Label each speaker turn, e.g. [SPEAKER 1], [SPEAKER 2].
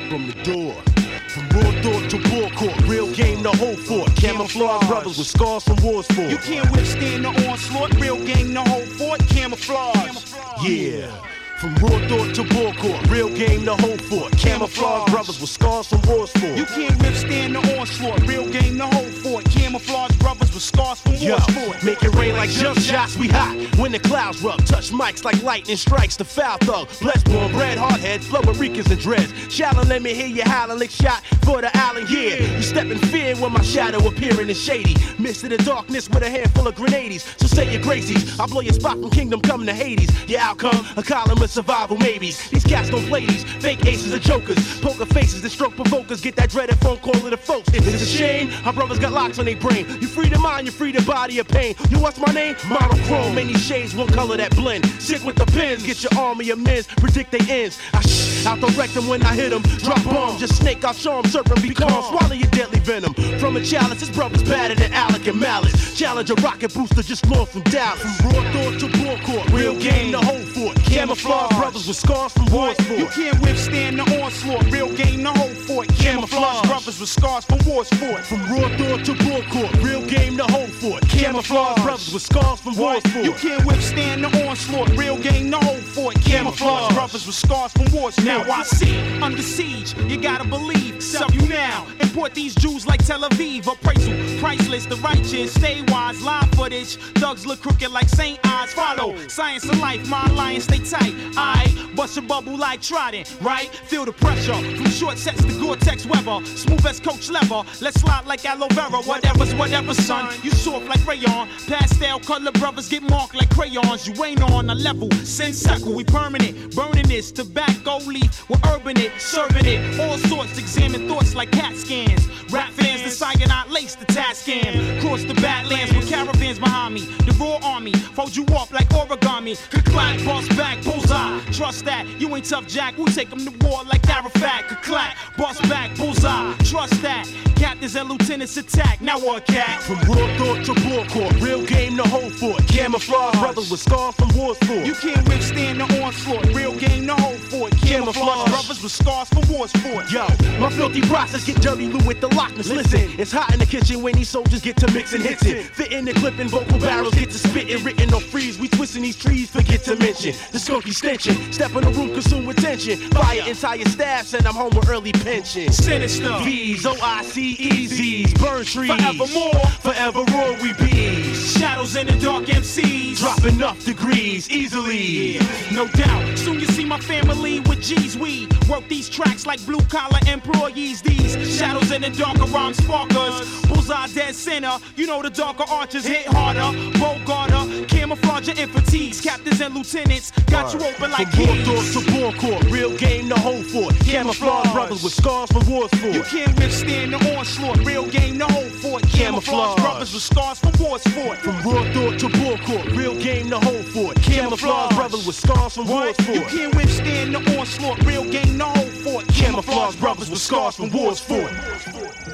[SPEAKER 1] from the door. From raw thought to war court, real game the whole fort. Camouflage brothers with scars from war's fort.
[SPEAKER 2] You can't withstand the onslaught, real game the whole fort. Camouflage.
[SPEAKER 1] Yeah. From raw thought to war court, real game the whole fort. Camouflage brothers with scars from war's fort.
[SPEAKER 2] You can't withstand the onslaught, real game the whole fort. Camouflage brothers with scars from war's fort.
[SPEAKER 1] Make it rain like jump shots, we hot. When the clouds rub, touch mics like lightning strikes. The foul thug, blessed born, bred hard head, flowing Ricans and dreads. Shallon, let me hear you howling, lick shot for the island, yeah. You step in fear when my shadow appearing is shady. Mist in the darkness with a handful of grenades. So say your gracies, I'll blow your spot from kingdom coming to Hades. Your outcome, a column of survival maybes. These cats don't play these, fake aces and jokers. Poker faces and stroke provokers, get that dreaded phone call of the folks. It's a shame, our brothers got locks on their brain. You free the mind, you free the body of pain. You what's my name? Monochrome, many shades, one color that blend. Sick with the pins, get your army of men's, predict they ends. I out the rectum when I hit them. Drop bombs, just snake, I'll show them, serpent, be calm. Swallow your deadly venom. From a chalice, his brother's better than Alec and Malice. Challenge a rocket booster, just launched from Dallas. From raw thought to war court, real game the whole fort. Camouflage brothers with scars from war's fort.
[SPEAKER 2] You can't withstand the onslaught, real game the whole fort. Camouflage brothers with scars from war's fort.
[SPEAKER 1] From raw thought to war court, real game the whole fort. Camouflage brothers with scars from war's fort.
[SPEAKER 2] You can't withstand the onslaught, real game the whole fort. Camouflage brothers with scars from war's fort. Now I see, under siege, you gotta believe. Sub you now, import these Jews like Tel Aviv. Appraisal, priceless, the righteous, stay wise, live footage. Thugs look crooked like St. Eyes. Follow, science of life, my alliance stay tight. I bust a bubble like Trident, right? Feel the pressure, from short sets to Gore-Tex Weather. Smooth as Coach Lever, let's slide like aloe vera. Whatever's whatever, son, you soft like rayon. Pastel color brothers get marked like crayons. You ain't on a level, send seckle, we permanent. Burning this, tobacco leaf, we're urban it, serving it. All sorts, examine thoughts like CAT scans. Rap fans, the cyanide lace, the task scan. Cross the badlands with caravans behind me. The raw army, fold you off like origami. Clack, boss back, bullseye. Trust that, you ain't tough jack. We'll take them to war like Arafat. Clack, boss back, bullseye. Trust that, captains and lieutenants attack. Now what, cat?
[SPEAKER 1] From raw thought to war court, real game the whole fort. Camouflage brothers with scars from war's fort.
[SPEAKER 2] You can't withstand the onslaught, real game the whole fort. Camouflage brothers with scars from war's fort.
[SPEAKER 1] Yo, my filthy process get dirty Lou with the Loch-ness. Listen, it's hot in the kitchen when these soldiers get to mixing hits it. Fitting the clipping, vocal barrels get to spitting. Written on freeze, we twisting these trees, forget to mention the skunky stenching. Step in the room, consume with tension. Fire entire staff, send them home with early pension.
[SPEAKER 2] Sinister
[SPEAKER 1] V's, OICEZ's, burn trees.
[SPEAKER 2] Forevermore,
[SPEAKER 1] forever roar we be.
[SPEAKER 2] Shadows in the dark MCs.
[SPEAKER 1] Drop enough degrees, easily.
[SPEAKER 2] Yeah, no doubt. Soon you see my family with G's. We work these tracks like blue collar employees. These shadows in the dark rhyme sparkers. Bullseye dead center. You know the darker archers hit harder. Bogarter, camouflage your infanties. Captains and lieutenants got you open like keys.
[SPEAKER 1] From raw thought to war court, real game the whole fort. Camouflage brothers with scars from war's fort.
[SPEAKER 2] You can't withstand the onslaught, real game the whole fort. Camouflage brothers with scars from war's fort.
[SPEAKER 1] From raw thought to war court, real game the whole fort. Camouflage brothers with scars from war's fort.
[SPEAKER 2] You can't withstand the onslaught, real game the whole fort.
[SPEAKER 1] Camouflage brothers with scars from war's fort.